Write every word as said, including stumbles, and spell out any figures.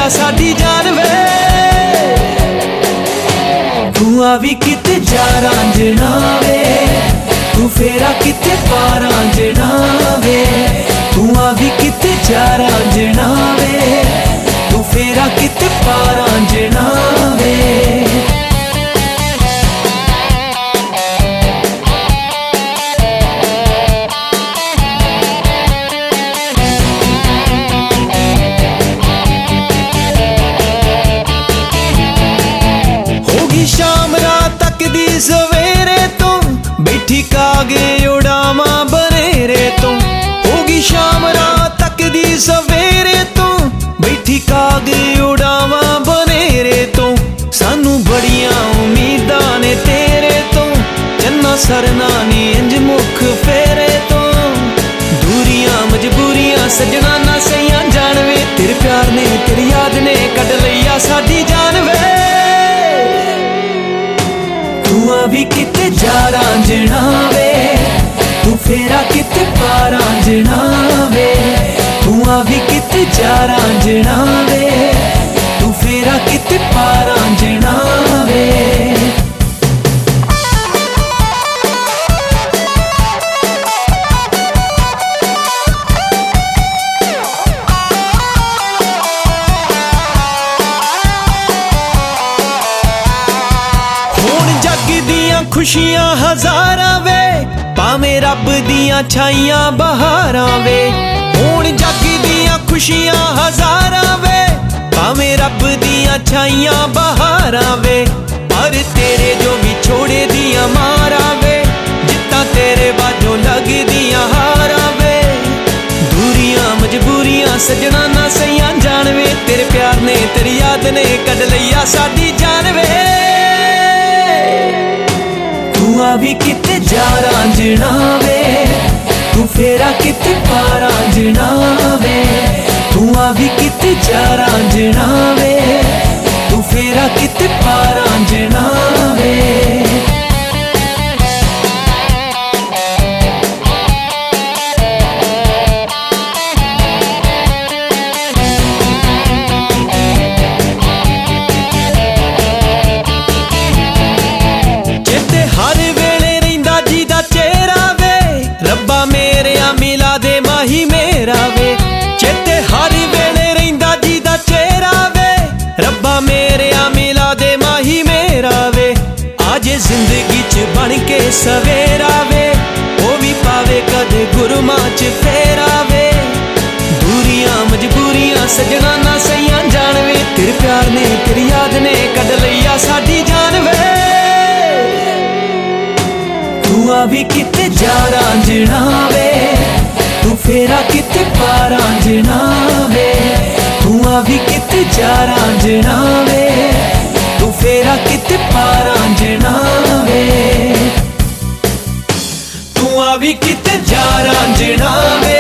साडी जान वे। तू आ भी किते जा रांझना वे, तू फेरा किते पा रांझना वे। तू आ भी किते जा रांझना वे, तू फेरा किते पा रांझना वे। शाम रात तक दी सवेरे तो बैठी कागे उड़ावा बनेरे तो। होगी शाम रात तक दी सवेरे तो बैठी कागे उड़ावा बनेरे तो। सानू बड़ियां उम्मीदां ने तेरे तो, चन्ना सरना नी इंज मुख फेरे तो। दूरियां मजबूरियां सजना ना सही जानवे, तेरे प्यार ने तेरी याद ने कट लिया साडी जान वे। तू आ भी किते जा रांझना वे, तू फेरा किते पा रांझना वे। तू आ भी किते जा रांझना वे, तू फेरा किते पा रांझना वे। खुशियां हजारां वे, भावें रब दियां छाइयां बहारां वे। हुण जग दियां खुशियां हजारां वे, भावें रब दियां छाइयां बहारां वे। पर तेरे जो भी छोड़े दियां मारा वे, जित्ता तेरे बाजों लग दियां हारा वे। दूरियां मजबूरियां सजना ना सही जानवे, तेरे प्यार ने तेरी याद ने कट लिया साडी जान वे। तू आ भी किते जा रांझना वे, तू फेरा किते पा रांझना वे। तू आ भी किते जा रांझना वे, तू फेरा किते पा रांझना वे। माही मेरा वे, चेते हर वेले रहिंदा जी दा चेहरा वे। रब्बा मेरे आ मिला दे माही मेरा वे। आजे जिंदगी च बन के सवेरा वे, ओ भी पावे कदे गुरमां च फेरा वे। दूरियां मजबूरियां सजना ना सही जानवे, तेरे प्यार ने तेरी याद ने कट लिया साडी जान वे। तू आ भी किते जा रांझना वे, तू फेरा किते पा रांझना वे। तू आ भी किते जा रांझना वे, तू फेरा किते पा रांझना वे। तू आ भी किते जा रांझना वे,